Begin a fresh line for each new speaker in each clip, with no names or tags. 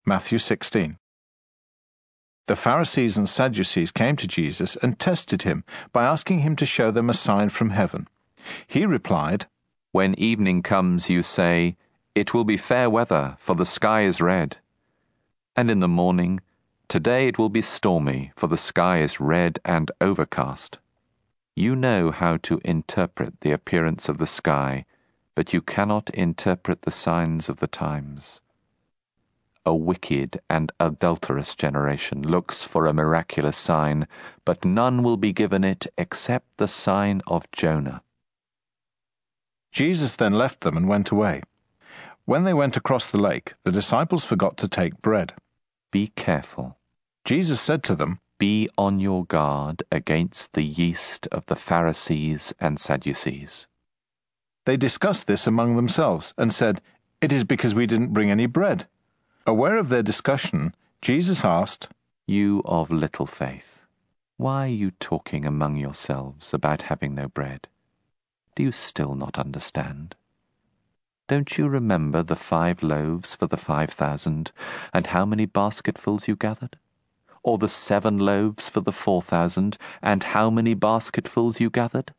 Matthew 16. The Pharisees and Sadducees came to Jesus and tested him by asking him to show them a sign from heaven. He replied,
"When evening comes, you say, 'It will be fair weather, for the sky is red.' And in the morning, 'Today it will be stormy, for the sky is red and overcast.' You know how to interpret the appearance of the sky, but you cannot interpret the signs of the times. A wicked and adulterous generation looks for a miraculous sign, but none will be given it except the sign of Jonah."
Jesus then left them and went away. When they went across the lake, the disciples forgot to take bread.
Be careful.
Jesus said to them,
Be on your guard against the yeast of the Pharisees and Sadducees.
They discussed this among themselves and said, "It is because we didn't bring any bread." Aware of their discussion, Jesus asked,
"You of little faith, why are you talking among yourselves about having no bread? Do you still not understand? Don't you remember the 5 loaves for the 5,000, and how many basketfuls you gathered? Or the 7 loaves for the 4,000, and how many basketfuls you gathered?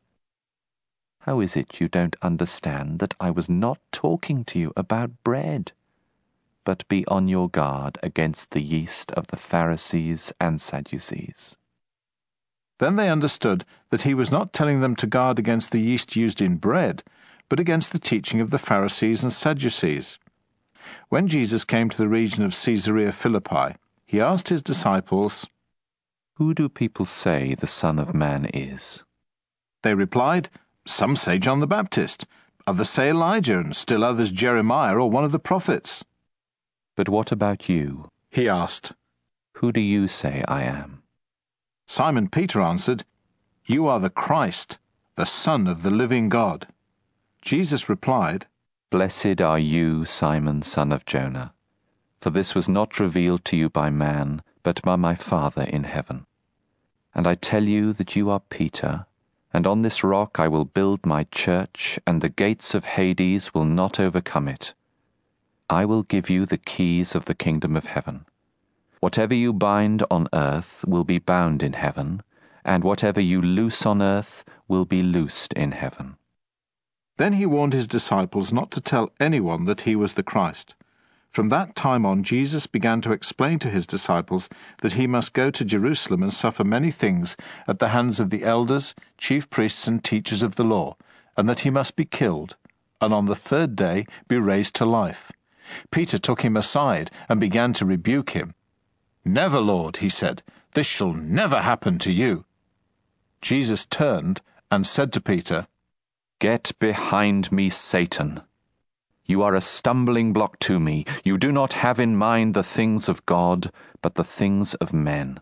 How is it you don't understand that I was not talking to you about bread? But be on your guard against the yeast of the Pharisees and Sadducees."
Then they understood that he was not telling them to guard against the yeast used in bread, but against the teaching of the Pharisees and Sadducees. When Jesus came to the region of Caesarea Philippi, he asked his disciples,
"Who do people say the Son of Man is?"
They replied, "Some say John the Baptist, others say Elijah, and still others Jeremiah or one of the prophets."
"But what about you?"
he asked.
"Who do you say I am?"
Simon Peter answered, "You are the Christ, the Son of the living God." Jesus replied,
"Blessed are you, Simon, son of Jonah, for this was not revealed to you by man, but by my Father in heaven. And I tell you that you are Peter, and on this rock I will build my church, and the gates of Hades will not overcome it. I will give you the keys of the kingdom of heaven. Whatever you bind on earth will be bound in heaven, and whatever you loose on earth will be loosed in heaven."
Then he warned his disciples not to tell anyone that he was the Christ. From that time on, Jesus began to explain to his disciples that he must go to Jerusalem and suffer many things at the hands of the elders, chief priests, and teachers of the law, and that he must be killed, and on the 3rd day be raised to life. Peter took him aside and began to rebuke him. "Never, Lord," he said, "this shall never happen to you." Jesus turned and said to Peter,
"Get behind me, Satan. You are a stumbling block to me. You do not have in mind the things of God, but the things of men."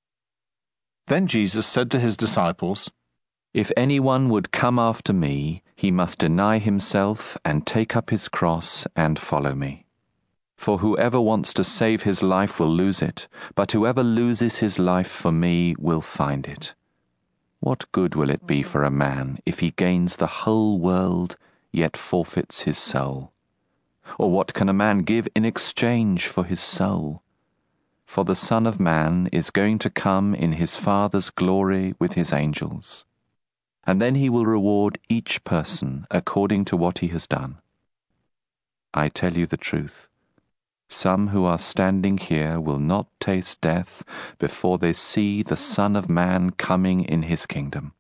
Then Jesus said to his disciples,
"If anyone would come after me, he must deny himself and take up his cross and follow me. For whoever wants to save his life will lose it, but whoever loses his life for me will find it. What good will it be for a man if he gains the whole world, yet forfeits his soul? Or what can a man give in exchange for his soul? For the Son of Man is going to come in his Father's glory with his angels. And then he will reward each person according to what he has done. I tell you the truth. Some who are standing here will not taste death before they see the Son of Man coming in his kingdom."